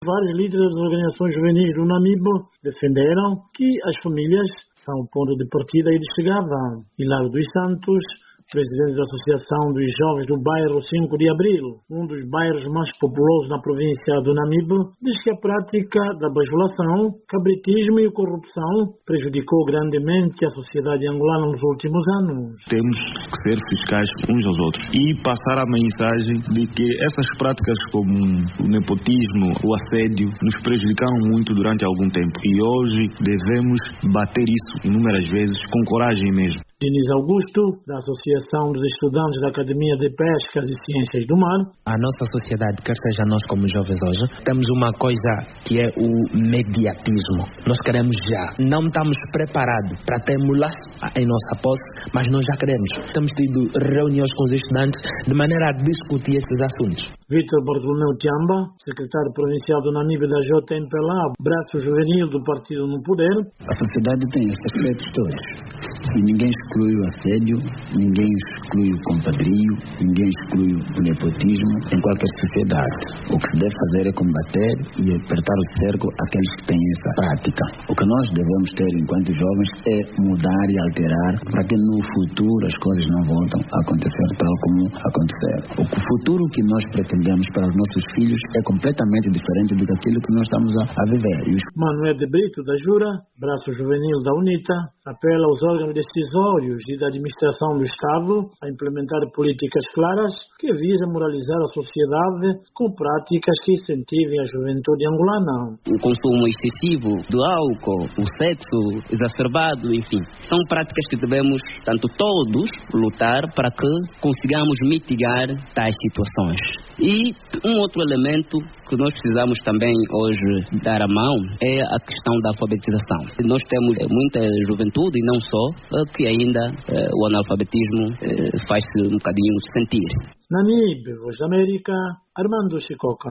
vários líderes das organizações juvenis do Namibe defenderam que as famílias são o ponto de partida e de chegada. Hilário dos Santos, presidente da Associação dos Jovens do bairro 5 de Abril, um dos bairros mais populosos na província do Namibe, diz que a prática da bajulação, cabritismo e corrupção prejudicou grandemente a sociedade angolana nos últimos anos. Temos que ser fiscais uns aos outros e passar a mensagem de que essas práticas como o nepotismo, o assédio, nos prejudicaram muito durante algum tempo e hoje devemos bater isso inúmeras vezes com coragem mesmo. Diniz Augusto, da Associação dos Estudantes da Academia de Pescas e Ciências do Mar. A nossa sociedade, quer seja nós como jovens hoje, temos uma coisa que é o mediatismo. Nós queremos já. Não estamos preparados para termos em nossa posse, mas nós já queremos. Temos tido reuniões com os estudantes de maneira a discutir esses assuntos. Vítor Bartolomeu Tiamba, secretário provincial do Namibe da JMPLA, braço juvenil do Partido no Poder. A sociedade tem esses aspectos todos. E ninguém exclui o assédio, ninguém exclui o compadrio, ninguém exclui o nepotismo em qualquer sociedade. O que se deve fazer é combater e apertar o cerco àqueles que têm essa prática. O que nós devemos ter enquanto jovens é mudar e alterar para que no futuro as coisas não voltem a acontecer tal como aconteceram. O futuro que nós pretendemos para os nossos filhos é completamente diferente do que aquilo que nós estamos a viver. Manuel de Brito, da Jura, braço juvenil da UNITA, apela aos órgãos decisórios e da administração do Estado a implementar políticas claras que visam moralizar a sociedade com práticas que incentivem a juventude angolana. O consumo excessivo do álcool, o sexo exacerbado, enfim, são práticas que devemos, tanto todos, lutar para que consigamos mitigar tais situações. E um outro elemento que nós precisamos também hoje dar a mão é a questão da alfabetização. Nós temos muita juventude, e não só, que ainda o analfabetismo faz-se um bocadinho sentir. Namibe, Voz da América, Armando Chicoca.